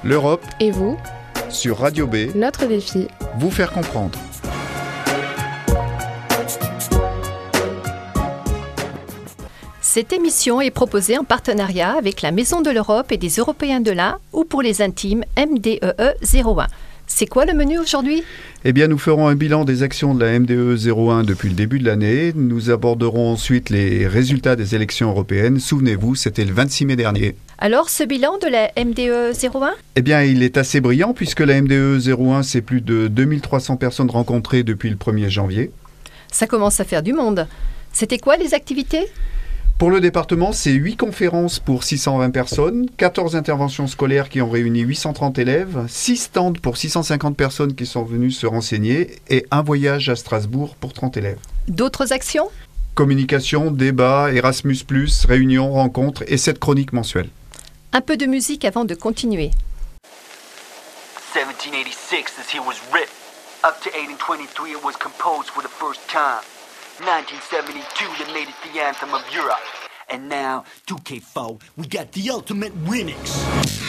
L'Europe Et vous, sur Radio B, notre défi. vous faire comprendre. Cette émission est proposée en partenariat avec la Maison de l'Europe et des Européens de l'Ain, ou pour les intimes, MDEE 01. C'est quoi le menu aujourd'hui ? Eh bien, nous ferons un bilan des actions de la MDE 01 depuis le début de l'année. Nous aborderons ensuite les résultats des élections européennes. Souvenez-vous, c'était le 26 mai dernier. Alors, ce bilan de la MDE 01 ? Eh bien, il est assez brillant puisque la MDE 01, c'est plus de 2300 personnes rencontrées depuis le 1er janvier. Ça commence à faire du monde. C'était quoi les activités ? Pour le département, c'est 8 conférences pour 620 personnes, 14 interventions scolaires qui ont réuni 830 élèves, 6 stands pour 650 personnes qui sont venues se renseigner et un voyage à Strasbourg pour 30 élèves. D'autres actions ? Communication, débat, Erasmus+, réunions, rencontres et 7 chroniques mensuelles. Un peu de musique avant de continuer. 1786 this here was written. Up to 1823 it was composed for the first time. 1972 they made it the anthem of Europe. And now, 2K4, we got the ultimate remix.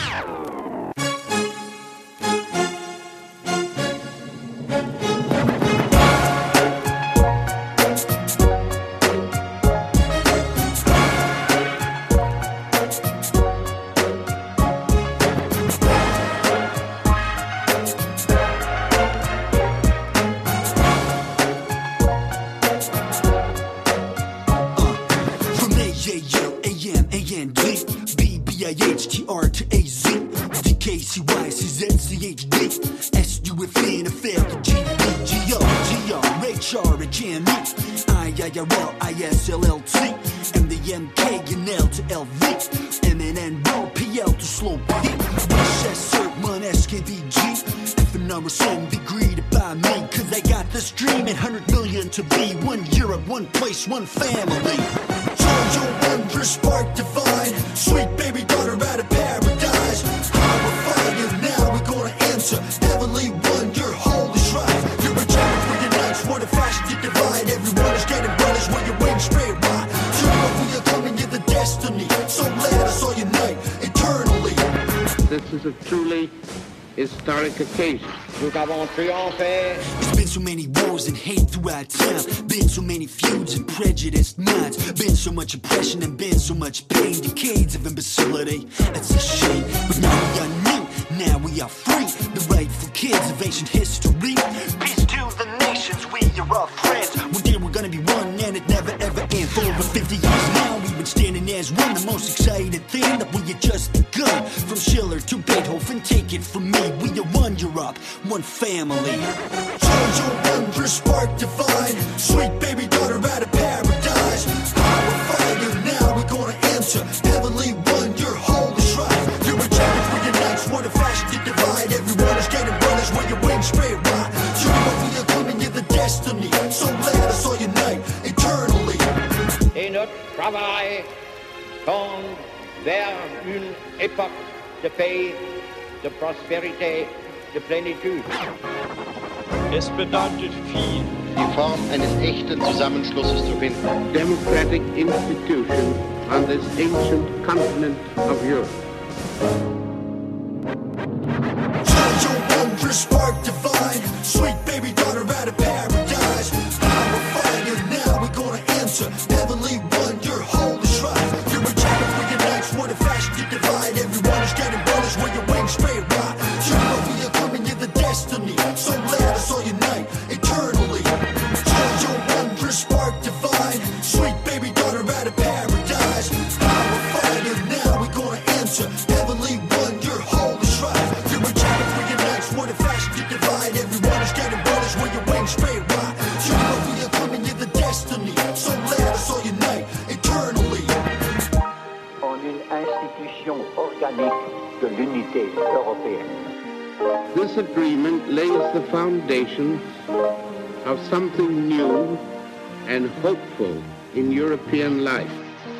One family. Charge your wondrous spark divine. Sweet baby daughter out of paradise. How we're finding now we're gonna answer. Heavenly one, your holy shrine. You're a child for your nights, what a fashion to divide. Everyone is getting brothers when your wings straight wide. You know we are coming, you're the destiny. So let us all unite eternally. This is a truly historic occasion. Nous avons triomphé. There's been so many wars and hate throughout town. Been so many feuds and prejudiced minds. Been so much oppression and been so much pain. Decades of imbecility, that's a shame. But now we are new, now we are free. The rightful kids of ancient history. Peace to the nations, we are all friends. One day we're gonna be one and it never ever ends. For over 50 years now we've been standing as one. The most exciting thing that we had just begun. From Schiller to Beethoven, take it from me. We are one Europe, one family. Charge your wondrous spark divine. Sweet baby daughter out of paradise. Power fire now, we're gonna answer. Heavenly one, your holy shrine. You're a champion for your nights, what a fashion to divide. Everyone is getting brothers when your wings straight wide. You know we are coming, you're the destiny. So let us all unite eternally. Et notre travail tend vers une époque de paix, de prospérité, de plénitude. Es bedeutet viel. Die Form eines echten Zusammenschlusses zu finden. Democratic institution on this ancient continent of Europe. Charge your wondrous spark divine. Sweet baby daughter out of paradise. Power fire now, we're gonna answer. Heavenly one, your holy shrine. You're a champion for your nights, what a fashion to divide. Everyone is getting brothers when your wings straight wide. You know we are coming, you're the destiny. So let us all unite eternally. Charge your wondrous spark divine. Sweet baby daughter out of paradise. Power fire now, we're gonna answer. Heavenly one, your holy shrine. You're a champion for your nights, what a fashion to divide. Everyone is getting brothers when your wings straight wide. You know we are coming, you're the destiny. So let us all unite eternally. En une institution organique de l'unité européenne. This agreement lays the foundations of something new and hopeful in European life.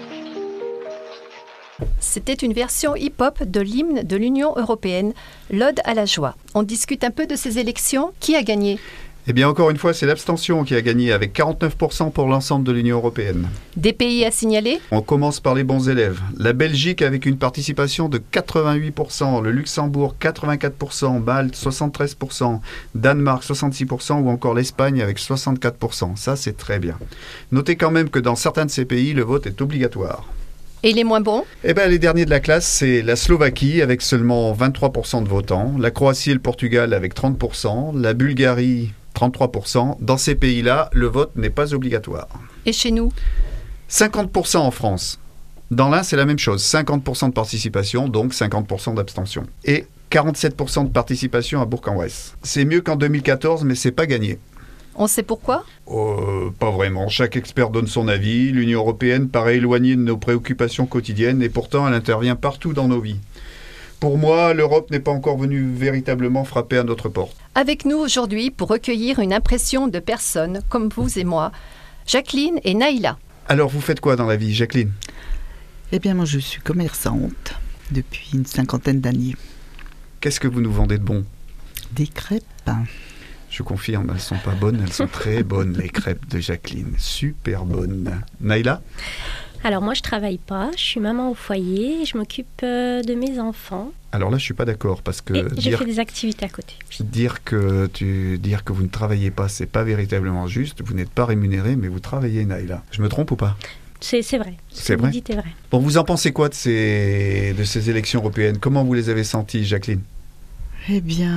C'était une version hip-hop de l'hymne de l'Union européenne, l'Ode à la joie. On discute un peu de ces élections. Qui a gagné ? Eh bien, encore une fois, c'est l'abstention qui a gagné avec 49% pour l'ensemble de l'Union européenne. Des pays à signaler? On commence par les bons élèves. La Belgique avec une participation de 88%, le Luxembourg 84%, Malte 73%, Danemark 66% ou encore l'Espagne avec 64%. Ça, c'est très bien. Notez quand même que dans certains de ces pays, le vote est obligatoire. Et les moins bons? Eh bien, les derniers de la classe, c'est la Slovaquie avec seulement 23% de votants, la Croatie et le Portugal avec 30%, la Bulgarie 33%. Dans ces pays-là, le vote n'est pas obligatoire. Et chez nous? 50% en France. Dans l'Ain, c'est la même chose. 50% de participation, donc 50% d'abstention. Et 47% de participation à Bourg-en-Bresse. C'est mieux qu'en 2014, mais c'est pas gagné. On sait pourquoi? Pas vraiment. Chaque expert donne son avis. L'Union européenne paraît éloignée de nos préoccupations quotidiennes et pourtant elle intervient partout dans nos vies. Pour moi, l'Europe n'est pas encore venue véritablement frapper à notre porte. Avec nous aujourd'hui pour recueillir une impression de personnes comme vous et moi, Jacqueline et Naïla. Alors, vous faites quoi dans la vie, Jacqueline? Eh bien, moi, je suis commerçante depuis une 50aine d'années. Qu'est-ce que vous nous vendez de bon? Des crêpes. Je confirme, elles ne sont pas bonnes, elles sont très bonnes, les crêpes de Jacqueline. Super bonnes. Naïla? Alors moi je travaille pas, je suis maman au foyer, je m'occupe de mes enfants. Alors là je suis pas d'accord parce que je fais des activités à côté. Dire que vous ne travaillez pas, c'est pas véritablement juste. Vous n'êtes pas rémunéré, mais vous travaillez, Naïla. Je me trompe ou pas? C'est vrai. C'est vrai. Vous dites est vrai. Bon, vous en pensez quoi de ces élections européennes? Comment vous les avez senties, Jacqueline? Eh bien,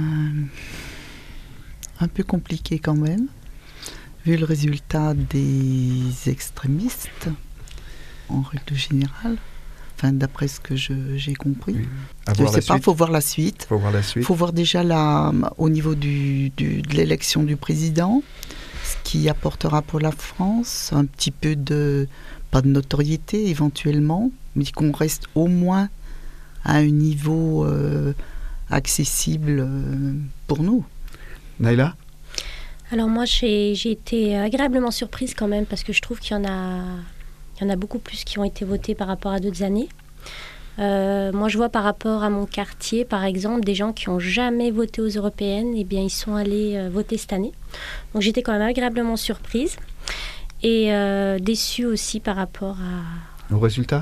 un peu compliqué quand même, vu le résultat des extrémistes. En règle générale, enfin, d'après ce que j'ai compris. Oui. Je ne sais pas, il faut voir la suite. Il faut voir déjà au niveau de l'élection du président, ce qui apportera pour la France un petit peu pas de notoriété éventuellement, mais qu'on reste au moins à un niveau accessible pour nous. Naïla? Alors moi, j'ai été agréablement surprise quand même, parce que je trouve qu'il y en a beaucoup plus qui ont été votés par rapport à d'autres années. Moi, je vois par rapport à mon quartier, par exemple, des gens qui n'ont jamais voté aux européennes, eh bien, ils sont allés voter cette année. Donc, j'étais quand même agréablement surprise et déçue aussi par rapport aux résultats.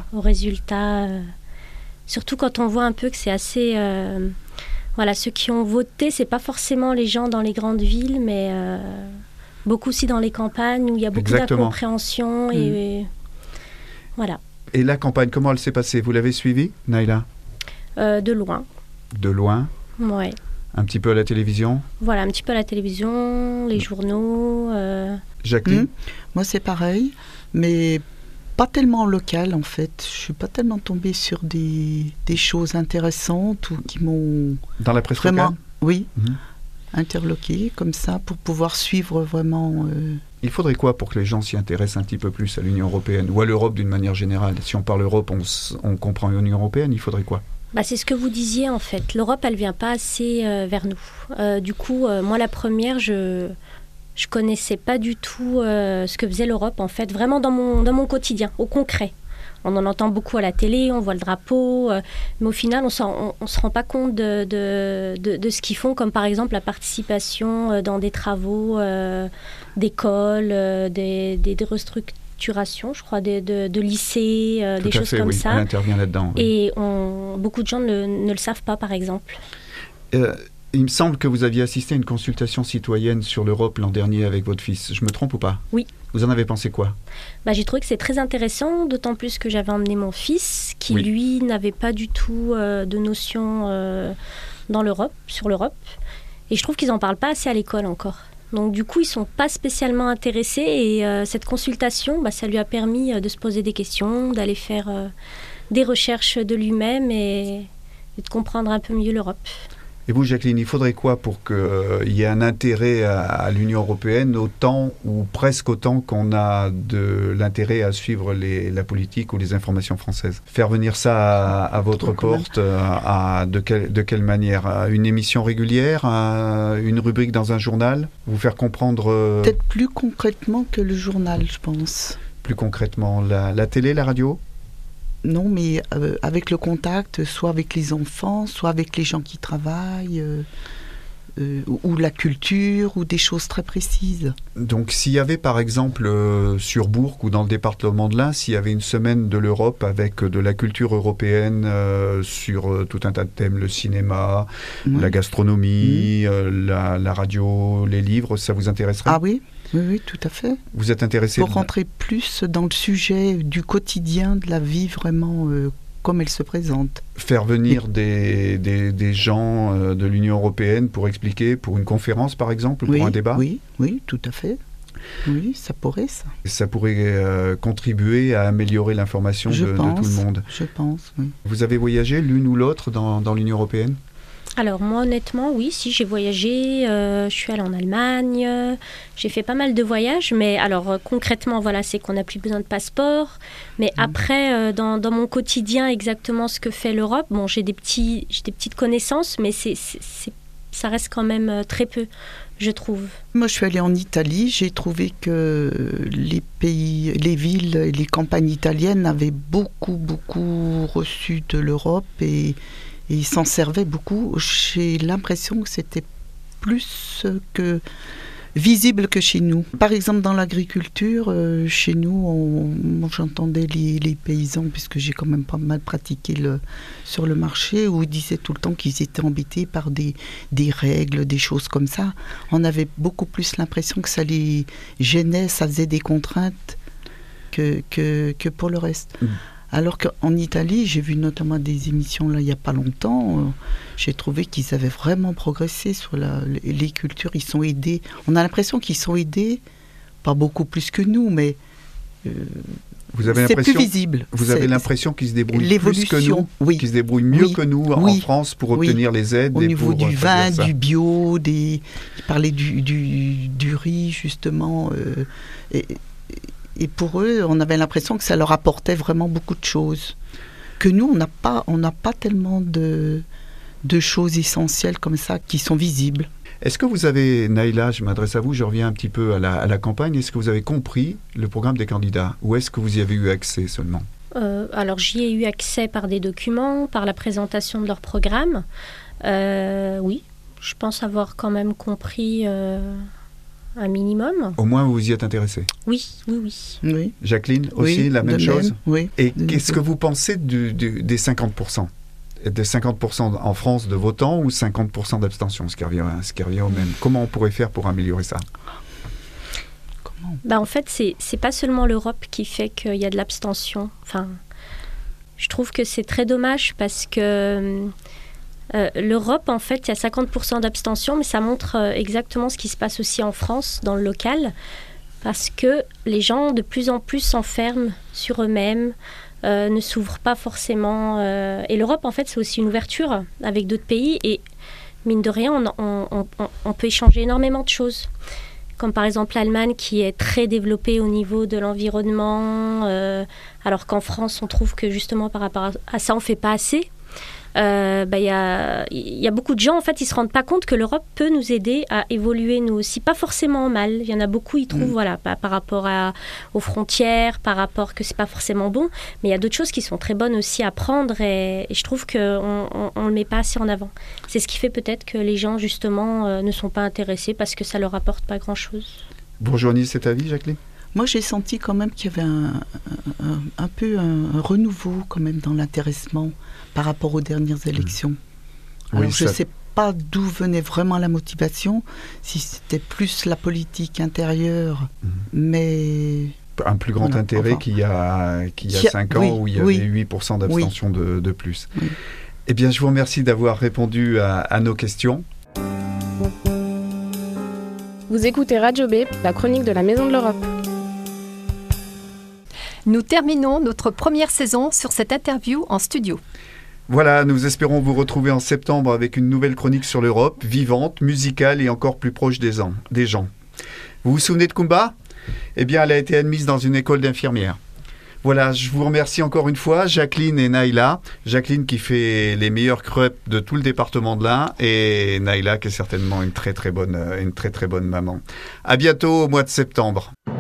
Surtout quand on voit un peu que c'est assez... voilà, ceux qui ont voté, c'est pas forcément les gens dans les grandes villes, mais beaucoup aussi dans les campagnes où il y a beaucoup d'incompréhension et voilà. Et la campagne, comment elle s'est passée? Vous l'avez suivie, Naïla? De loin. De loin? Ouais. Un petit peu à la télévision? Voilà, un petit peu à la télévision, les journaux. Jacqueline? Moi, c'est pareil, mais pas tellement en local, en fait. Je suis pas tellement tombée sur des choses intéressantes ou qui m'ont... Dans la presse vraiment, locale? Oui, interloqué comme ça pour pouvoir suivre vraiment... Il faudrait quoi pour que les gens s'y intéressent un petit peu plus à l'Union européenne ou à l'Europe d'une manière générale? Si on parle Europe, on comprend l'Union européenne, il faudrait quoi? C'est ce que vous disiez en fait. L'Europe, elle vient pas assez vers nous. Du coup, moi la première, je connaissais pas du tout ce que faisait l'Europe en fait, vraiment dans mon quotidien, au concret. On en entend beaucoup à la télé, on voit le drapeau, mais au final, on se rend pas compte de ce qu'ils font, comme par exemple la participation dans des travaux d'écoles, des restructurations, je crois, de lycées, des choses comme ça. Elle intervient là-dedans. Oui. Et beaucoup de gens ne le savent pas, par exemple. Il me semble que vous aviez assisté à une consultation citoyenne sur l'Europe l'an dernier avec votre fils. Je me trompe ou pas? Oui. Vous en avez pensé quoi? J'ai trouvé que c'est très intéressant, d'autant plus que j'avais emmené mon fils, qui lui n'avait pas du tout de notion sur l'Europe. Et je trouve qu'ils n'en parlent pas assez à l'école encore. Donc du coup, ils ne sont pas spécialement intéressés. Et cette consultation, ça lui a permis de se poser des questions, d'aller faire des recherches de lui-même et de comprendre un peu mieux l'Europe. Et vous, Jacqueline, il faudrait quoi pour qu'il y ait un intérêt à l'Union européenne autant ou presque autant qu'on a de l'intérêt à suivre la politique ou les informations françaises? Faire venir ça à votre porte, de quelle manière? Une émission régulière, une rubrique dans un journal? Vous faire comprendre... Peut-être plus concrètement que le journal, je pense. Plus concrètement, la télé, la radio? Non, mais avec le contact, soit avec les enfants, soit avec les gens qui travaillent, ou la culture, ou des choses très précises. Donc s'il y avait par exemple sur Bourg ou dans le département de l'Ain, s'il y avait une semaine de l'Europe avec de la culture européenne sur tout un tas de thèmes, le cinéma, la gastronomie, la radio, les livres, ça vous intéresserait ? Ah oui, tout à fait. Vous êtes intéressé pour rentrer plus dans le sujet du quotidien, de la vie vraiment comme elle se présente. Faire venir des gens de l'Union européenne pour expliquer, pour une conférence par exemple, pour un débat ? Oui, tout à fait. Oui, ça pourrait, ça. Ça pourrait contribuer à améliorer l'information de tout le monde. Je pense, oui. Vous avez voyagé l'une ou l'autre dans l'Union européenne ? Alors moi honnêtement oui, si j'ai voyagé, je suis allée en Allemagne, j'ai fait pas mal de voyages, mais alors concrètement voilà, c'est qu'on n'a plus besoin de passeport, mais après dans mon quotidien exactement ce que fait l'Europe, bon j'ai des petites connaissances, mais ça reste quand même très peu, je trouve. Moi je suis allée en Italie, j'ai trouvé que les villes et les campagnes italiennes avaient beaucoup reçu de l'Europe et ils s'en servaient beaucoup. J'ai l'impression que c'était plus visible que chez nous. Par exemple, dans l'agriculture, chez nous, j'entendais les paysans, puisque j'ai quand même pas mal pratiqué sur le marché, où ils disaient tout le temps qu'ils étaient embêtés par des règles, des choses comme ça. On avait beaucoup plus l'impression que ça les gênait, ça faisait des contraintes que pour le reste. Alors qu'en Italie, j'ai vu notamment des émissions là il n'y a pas longtemps, j'ai trouvé qu'ils avaient vraiment progressé sur les cultures, ils sont aidés. On a l'impression qu'ils sont aidés, pas beaucoup plus que nous, mais c'est plus visible. Vous avez l'impression qu'ils se débrouillent plus que nous, qu'ils se débrouillent mieux que nous en France pour obtenir les aides. Au niveau du vin, du bio, ils parlaient du riz justement, et pour eux, on avait l'impression que ça leur apportait vraiment beaucoup de choses. Que nous, on n'a pas tellement de choses essentielles comme ça qui sont visibles. Est-ce que vous avez, Naïla, je m'adresse à vous, je reviens un petit peu à la campagne, est-ce que vous avez compris le programme des candidats ou est-ce que vous y avez eu accès seulement ? Alors j'y ai eu accès par des documents, par la présentation de leur programme. Oui, je pense avoir quand même compris... un minimum. Au moins, vous vous y êtes intéressé. Oui. Jacqueline, aussi, la même chose. Oui. Et qu'est-ce que vous pensez des 50% ? Des 50% en France de votants ou 50% d'abstention, ce qui revient au même. Comment on pourrait faire pour améliorer ça ? En fait, c'est pas seulement l'Europe qui fait qu'il y a de l'abstention. Enfin, je trouve que c'est très dommage parce que... l'Europe, en fait, il y a 50% d'abstention, mais ça montre exactement ce qui se passe aussi en France, dans le local, parce que les gens de plus en plus s'enferment sur eux-mêmes, ne s'ouvrent pas forcément. Et l'Europe, en fait, c'est aussi une ouverture avec d'autres pays, et mine de rien, on peut échanger énormément de choses. Comme par exemple l'Allemagne, qui est très développée au niveau de l'environnement, alors qu'en France, on trouve que justement par rapport à ça, on ne fait pas assez. Y a beaucoup de gens, en fait, ils se rendent pas compte que l'Europe peut nous aider à évoluer nous aussi, pas forcément mal. Il y en a beaucoup, ils trouvent, par rapport aux frontières, par rapport que c'est pas forcément bon, mais il y a d'autres choses qui sont très bonnes aussi à prendre et je trouve qu'on le met pas assez en avant. C'est ce qui fait peut-être que les gens, justement, ne sont pas intéressés parce que ça leur apporte pas grand-chose. Vous rejoignez cet avis, Jacqueline ? Moi, j'ai senti quand même qu'il y avait un peu un renouveau quand même dans l'intéressement par rapport aux dernières élections. Alors, je ne sais pas d'où venait vraiment la motivation, si c'était plus la politique intérieure, mais... Un plus grand intérêt qu'il y a 5 ans où il y avait 8% d'abstention de plus. Oui. Eh bien, je vous remercie d'avoir répondu à nos questions. Vous écoutez Radio B, la chronique de la Maison de l'Europe. Nous terminons notre première saison sur cette interview en studio. Voilà, nous espérons vous retrouver en septembre avec une nouvelle chronique sur l'Europe, vivante, musicale et encore plus proche des gens. Vous vous souvenez de Kumba ? Eh bien, elle a été admise dans une école d'infirmières. Voilà, je vous remercie encore une fois, Jacqueline et Naïla. Jacqueline qui fait les meilleurs crêpes de tout le département de l'Ain et Naïla qui est certainement une très très bonne maman. À bientôt au mois de septembre.